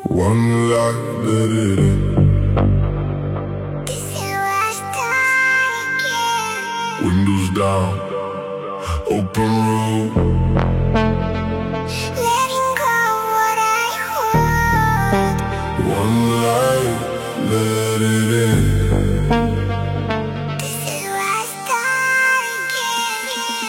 One light, let it in. This is where I start again. Windows down, open road. Letting go what I hold. One light, let it in. This is where I start again.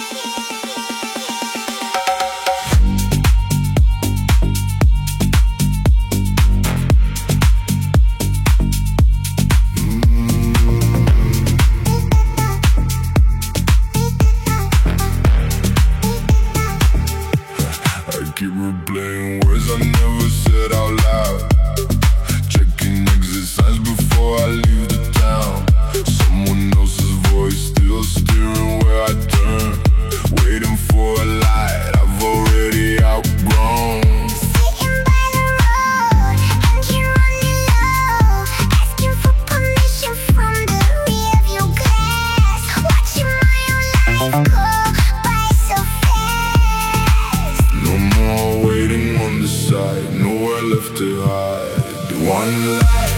I keep replaying words I never said out loud. Checking exit signs before I leave the town. Someone else's voice still steering where I turn. Waiting for a light I've already outgrown. Sitting by the road, engine running low, asking for permission from the rearview glass. Watching my own life go by so fast. No more waiting on the side, nowhere left to hide. One life.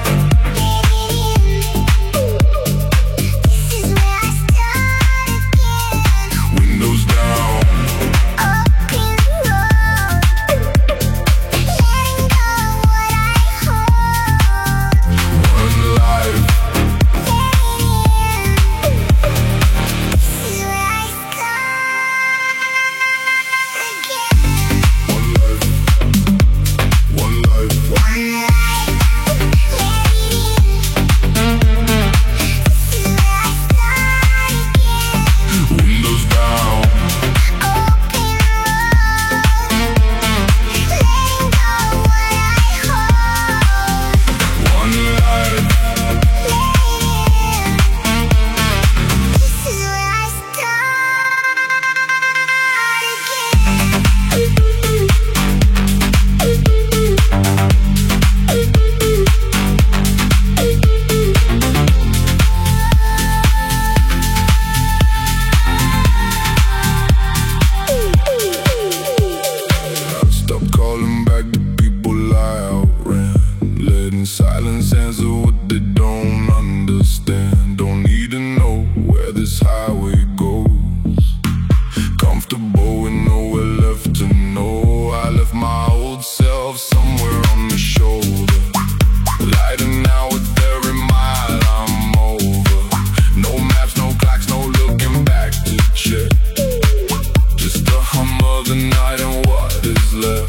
This is where I start again. Windows down, Open road, letting go what I hold. one life. This is where I start again. One life, one life. One life, this is where I start again. Windows down, Open road, letting go what I hold. one life. This is where I start Stop calling back the people I outran. Letting silence answer what they don't understand. Don't need to know where this highway goes. Comfortable with nowhere left to know. I left my old self somewhere on the shoulder. Lighting out with every mile I'm over. No maps, no clocks, no looking back to check. Just the hum of the night and what is left.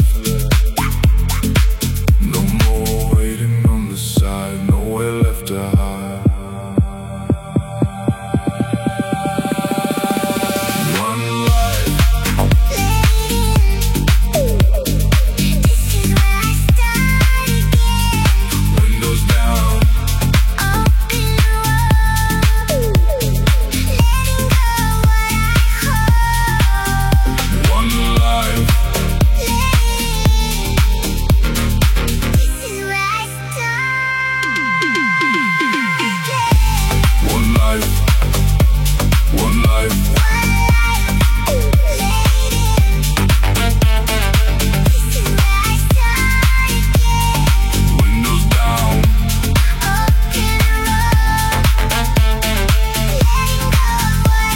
No more waiting on the side, nowhere left to hide. One life, This is where I start again. windows down, Open road, letting go what I hold. one life. This is where I start again. One life, one life. This is where I start again. Windows down, Open road, letting go what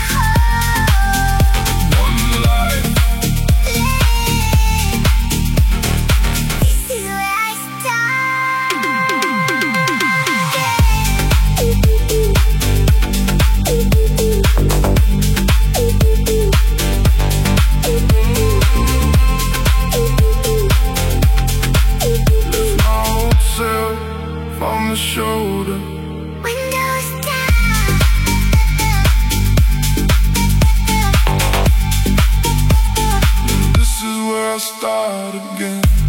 I hold. one life. This is where I start Left my old self on the shoulder. Windows down. This is where I start again.